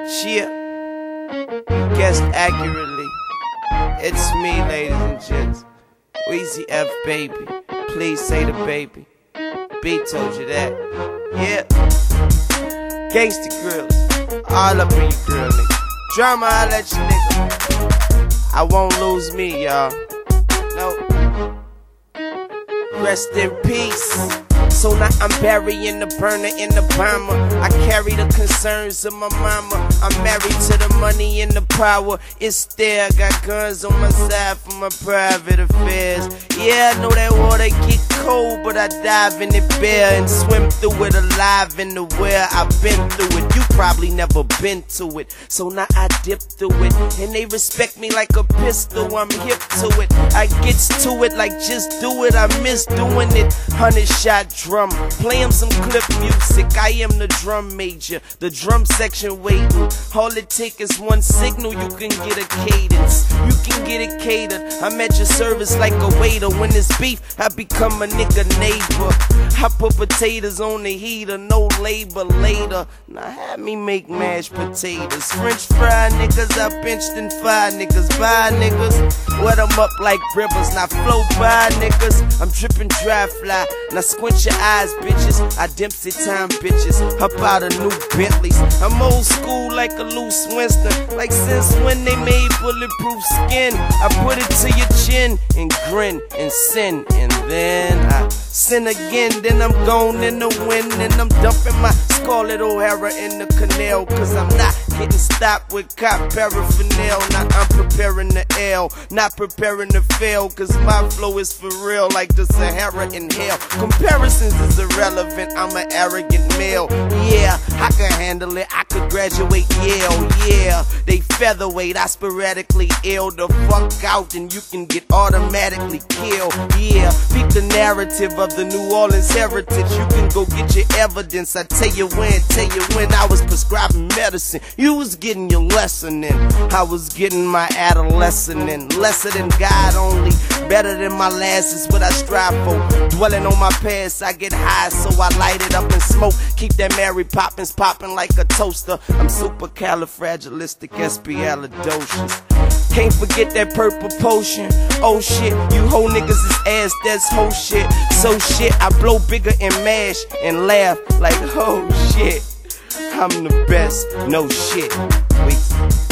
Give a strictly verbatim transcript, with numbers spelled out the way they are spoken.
Cheer. Guessed accurately. It's me, ladies and gents. Weezy F, baby. Please say the baby. B told you that. Yeah. Gangsta grills. All up in your grill, nigga. Drama, I let you, nigga. I won't lose me, y'all. No. Rest in peace. So now I'm burying the burner in the bomber. I carry the concerns of my mama. I'm married to the money and the power. It's there, I got guns on my side for my private affairs. Yeah, I know that water get cold, but I dive in it bare and swim through it alive in the well. I've been through it, you probably never been to it. So now I dip through it, and they respect me like a pistol. I'm hip to it, I gets to it like just do it. I miss doing it. Hundred shot drum, play 'em some clip music. I am the drum major, the drum section waiting. All it take is one signal, you can get a cadence. You can get it catered. I'm at your service like a waiter. When it's beef, I become a nigga neighbor. I put potatoes on the heater, no labor later. Now have me make mashed potatoes, French fry niggas. I benched and fire niggas, bye niggas. Wet 'em up like rivers, now flow by niggas. I'm dripping dry fly, now squint your eyes, bitches. I Dempsey time bitches, up out of new Bentleys. I'm old school like a loose Winston, like since when they made bulletproof skin. I put it to your chin and grin and sin, and then I sin again. Then I'm gone in the wind, and I'm dumping my Scarlett O'Hara in the canal. Cause I'm not getting stopped with cop paraphernalia. Now I'm preparing the L, not preparing to fail. Cause my flow is for real like the Sahara in hell. Comparisons is irrelevant, I'm an arrogant male. Yeah, I can handle it, I could graduate Yale. Yeah, they featherweight, I sporadically ill the fuck out, and you can get automatically killed. Yeah, speak the narrative of the New Orleans heritage. You can go get your evidence. I tell you when, tell you when I was prescribing medicine. You was getting your lesson in. I was getting my adolescent in. Lesser than God only, better than my last is what I strive for. Dwelling on my past, I get high, so I light it up and smoke. Keep that Mary Poppins popping like a toaster. I'm supercalifragilisticexpialidocious. Can't forget that purple potion. Oh shit, you whole niggas is ass, that's whole shit. So shit, I blow bigger and mash and laugh like oh shit. I'm the best, no shit. Wait.